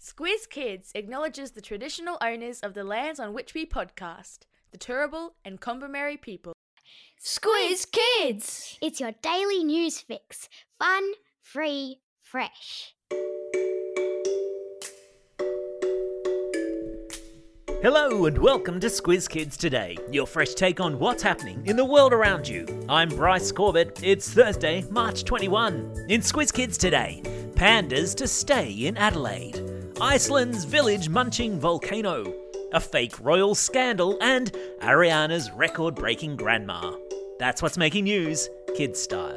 Squiz Kids acknowledges the traditional owners of the lands on which we podcast, the Turrbal and Kombumerri people. Squiz Kids! It's your daily news fix. Fun, free, fresh. Hello and welcome to Squiz Kids Today, your fresh take on what's happening in the world around you. I'm Bryce Corbett. It's Thursday, March 21. In Squiz Kids Today, pandas to stay in Adelaide, Iceland's village munching volcano, a fake royal scandal, and Ariana's record-breaking grandma. That's what's making news, kids style.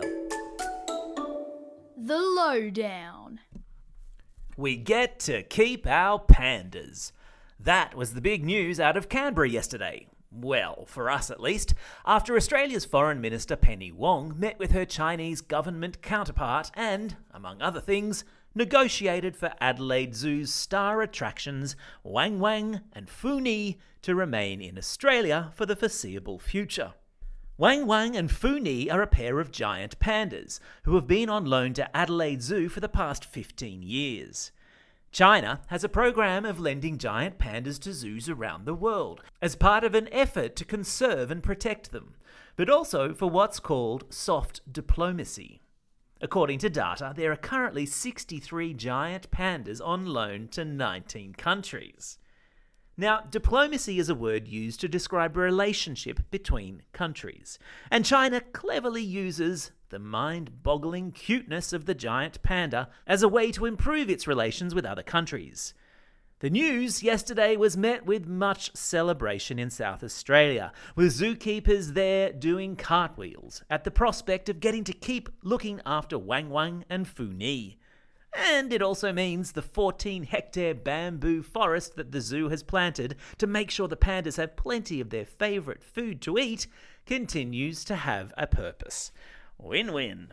The Lowdown. We get to keep our pandas. That was the big news out of Canberra yesterday. Well, for us at least, after Australia's Foreign Minister Penny Wong met with her Chinese government counterpart and, among other things, negotiated for Adelaide Zoo's star attractions Wang Wang and Phu Nhi to remain in Australia for the foreseeable future. Wang Wang and Phu Nhi are a pair of giant pandas who have been on loan to Adelaide Zoo for the past 15 years. China has a program of lending giant pandas to zoos around the world as part of an effort to conserve and protect them, but also for what's called soft diplomacy. According to data, there are currently 63 giant pandas on loan to 19 countries. Now, diplomacy is a word used to describe a relationship between countries, and China cleverly uses the mind-boggling cuteness of the giant panda as a way to improve its relations with other countries. The news yesterday was met with much celebration in South Australia, with zookeepers there doing cartwheels at the prospect of getting to keep looking after Wang Wang and Phu Nhi. And it also means the 14-hectare bamboo forest that the zoo has planted to make sure the pandas have plenty of their favourite food to eat continues to have a purpose. Win-win.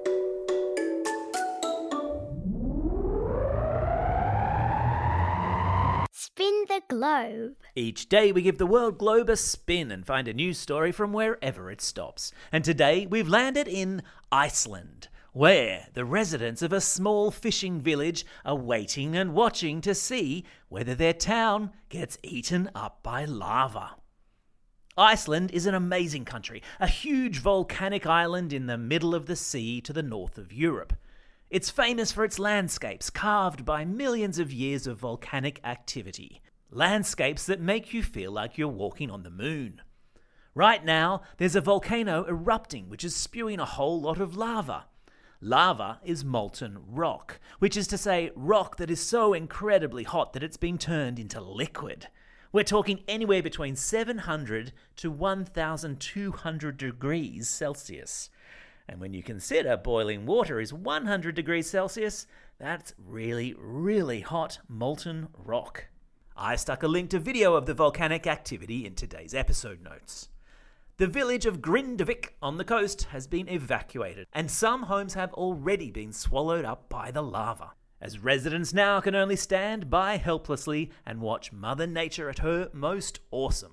Spin the globe. Each day we give the world globe a spin and find a news story from wherever it stops. And today we've landed in Iceland, where the residents of a small fishing village are waiting and watching to see whether their town gets eaten up by lava. Iceland is an amazing country, a huge volcanic island in the middle of the sea to the north of Europe. It's famous for its landscapes carved by millions of years of volcanic activity. Landscapes that make you feel like you're walking on the moon. Right now, there's a volcano erupting which is spewing a whole lot of lava. Lava is molten rock, which is to say rock that is so incredibly hot that it's been turned into liquid. We're talking anywhere between 700 to 1,200 degrees Celsius. And when you consider boiling water is 100 degrees Celsius, that's really, really hot molten rock. I stuck a link to video of the volcanic activity in today's episode notes. The village of Grindavik on the coast has been evacuated, and some homes have already been swallowed up by the lava, as residents now can only stand by helplessly and watch Mother Nature at her most awesome.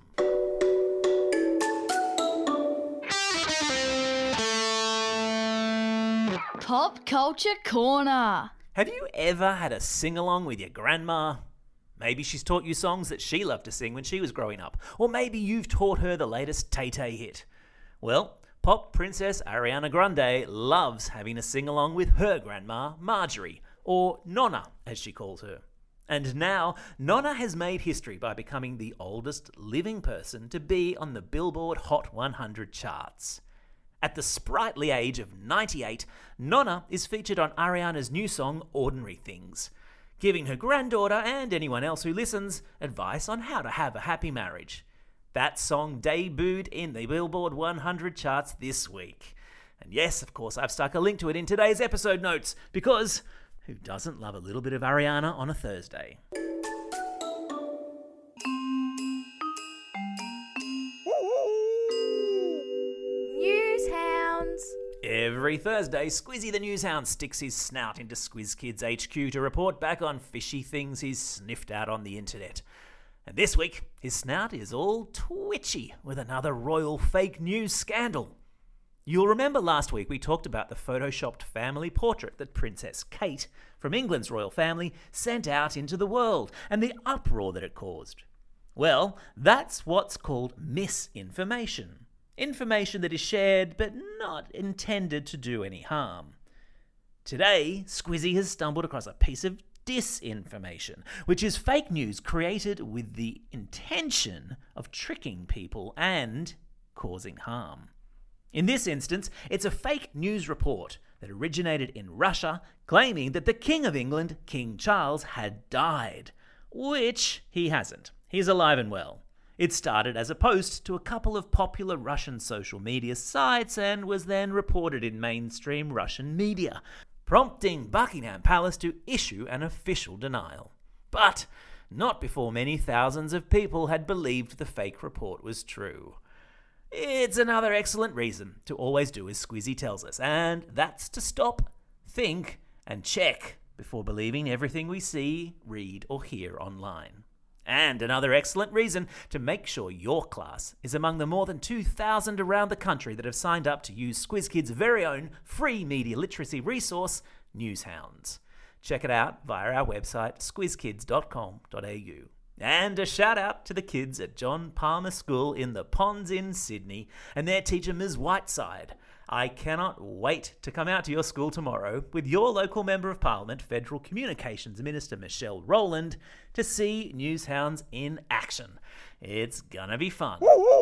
Pop Culture Corner. Have you ever had a sing-along with your grandma? Maybe she's taught you songs that she loved to sing when she was growing up. Or maybe you've taught her the latest Tay-Tay hit. Well, pop princess Ariana Grande loves having a sing-along with her grandma, Marjorie, or Nonna, as she calls her. And now, Nonna has made history by becoming the oldest living person to be on the Billboard Hot 100 charts. At the sprightly age of 98, Nonna is featured on Ariana's new song, Ordinary Things, giving her granddaughter and anyone else who listens advice on how to have a happy marriage. That song debuted in the Billboard 100 charts this week. And yes, of course, I've stuck a link to it in today's episode notes, because who doesn't love a little bit of Ariana on a Thursday? Newshounds. Every Thursday, Squizzy the Newshound sticks his snout into Squiz Kids HQ to report back on fishy things he's sniffed out on the internet. And this week, his snout is all twitchy with another royal fake news scandal. You'll remember last week we talked about the photoshopped family portrait that Princess Kate from England's royal family sent out into the world and the uproar that it caused. Well, that's what's called misinformation. Information that is shared but not intended to do any harm. Today, Squizzy has stumbled across a piece of disinformation, which is fake news created with the intention of tricking people and causing harm. In this instance, it's a fake news report that originated in Russia claiming that the King of England, King Charles, had died, which he hasn't. He's alive and well. It started as a post to a couple of popular Russian social media sites and was then reported in mainstream Russian media, prompting Buckingham Palace to issue an official denial. But not before many thousands of people had believed the fake report was true. It's another excellent reason to always do as Squizzy tells us, and that's to stop, think, and check before believing everything we see, read, or hear online. And another excellent reason to make sure your class is among the more than 2,000 around the country that have signed up to use SquizKids' very own free media literacy resource, Newshounds. Check it out via our website, squizkids.com.au. And a shout out to the kids at John Palmer School in the Ponds in Sydney and their teacher Ms. Whiteside. I cannot wait to come out to your school tomorrow with your local Member of Parliament, Federal Communications Minister Michelle Rowland, to see Newshounds in action. It's gonna be fun.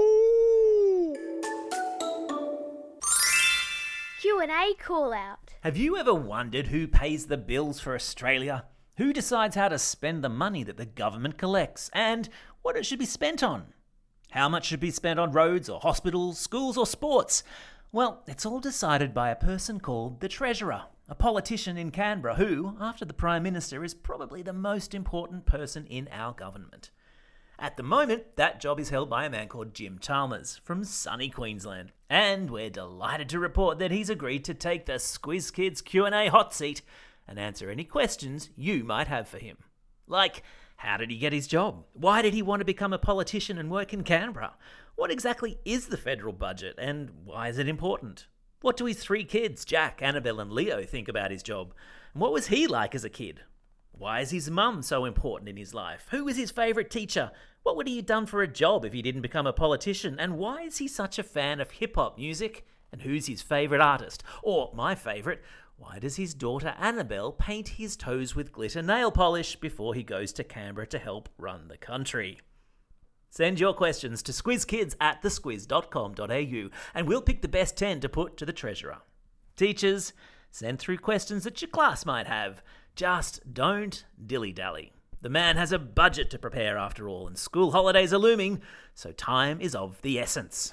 Q&A call out. Have you ever wondered who pays the bills for Australia? Who decides how to spend the money that the government collects and what it should be spent on? How much should be spent on roads or hospitals, schools or sports? Well, it's all decided by a person called the Treasurer, a politician in Canberra who, after the Prime Minister, is probably the most important person in our government. At the moment, that job is held by a man called Jim Chalmers from sunny Queensland, and we're delighted to report that he's agreed to take the SquizKids Q&A hot seat and answer any questions you might have for him. Like, how did he get his job? Why did he want to become a politician and work in Canberra? What exactly is the federal budget and why is it important? What do his 3 kids, Jack, Annabelle and Leo, think about his job? And what was he like as a kid? Why is his mum so important in his life? Who was his favourite teacher? What would he have done for a job if he didn't become a politician? And why is he such a fan of hip-hop music? And who's his favourite artist? Or, my favourite, why does his daughter Annabelle paint his toes with glitter nail polish before he goes to Canberra to help run the country? Send your questions to squizkids@thesquiz.com.au and we'll pick the best 10 to put to the Treasurer. Teachers, send through questions that your class might have. Just don't dilly-dally. The man has a budget to prepare after all, and school holidays are looming, so time is of the essence.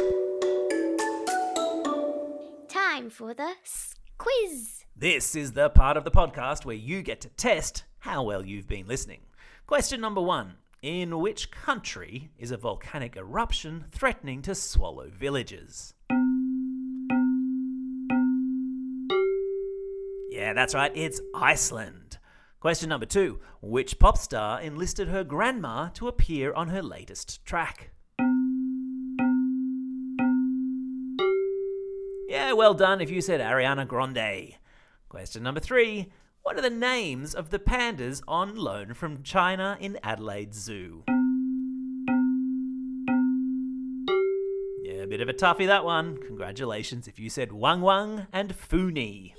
Time for the quiz. This is the part of the podcast where you get to test how well you've been listening. Question number 1. In which country is a volcanic eruption threatening to swallow villages? Yeah, that's right, it's Iceland. Question number 2. Which pop star enlisted her grandma to appear on her latest track? Yeah, well done if you said Ariana Grande. Question number 3. What are the names of the pandas on loan from China in Adelaide Zoo? Yeah, a bit of a toughie that one. Congratulations if you said Wang Wang and Funi.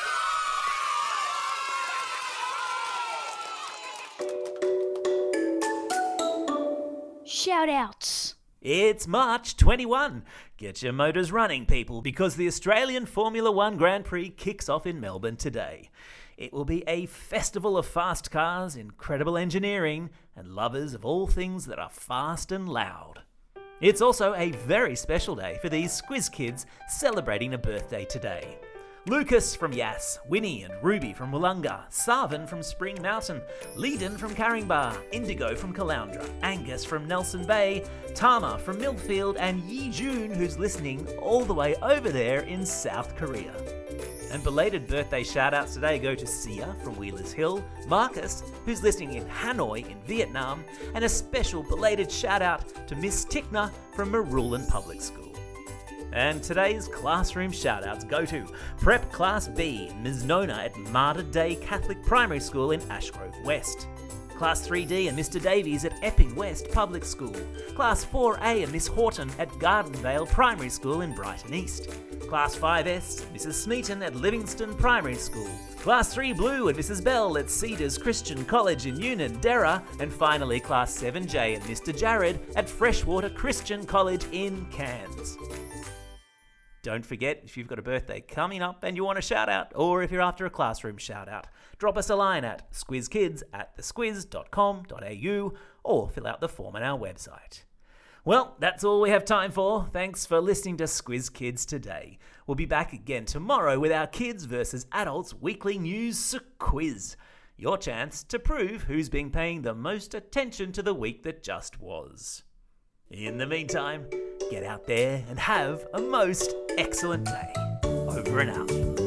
Shout-outs. It's March 21. Get your motors running, people, because the Australian Formula One Grand Prix kicks off in Melbourne today. It will be a festival of fast cars, incredible engineering, and lovers of all things that are fast and loud. It's also a very special day for these Squiz kids celebrating a birthday today. Lucas from Yass, Winnie and Ruby from Wollonga, Sarvan from Spring Mountain, Leedon from Caringbah, Indigo from Caloundra, Angus from Nelson Bay, Tama from Millfield, and Yi Jun, who's listening all the way over there in South Korea. And belated birthday shout-outs today go to Sia from Wheelers Hill, Marcus, who's listening in Hanoi in Vietnam, and a special belated shout-out to Miss Tikna from Marulan Public School. And today's classroom shoutouts go to Prep Class B, Ms. Nona at Mater Day Catholic Primary School in Ashgrove West. Class 3D and Mr. Davies at Epping West Public School. Class 4A and Miss Horton at Gardendale Primary School in Brighton East. Class 5S, Mrs. Smeaton at Livingston Primary School. Class 3 Blue and Mrs. Bell at Cedars Christian College in Unanderra. And finally Class 7J and Mr. Jared at Freshwater Christian College in Cairns. Don't forget, if you've got a birthday coming up and you want a shout out, or if you're after a classroom shout out, drop us a line at squizkids@thesquiz.com.au or fill out the form on our website. Well, that's all we have time for. Thanks for listening to Squiz Kids today. We'll be back again tomorrow with our Kids versus Adults weekly news quiz. Your chance to prove who's been paying the most attention to the week that just was. In the meantime, get out there and have a most excellent day. Over and out.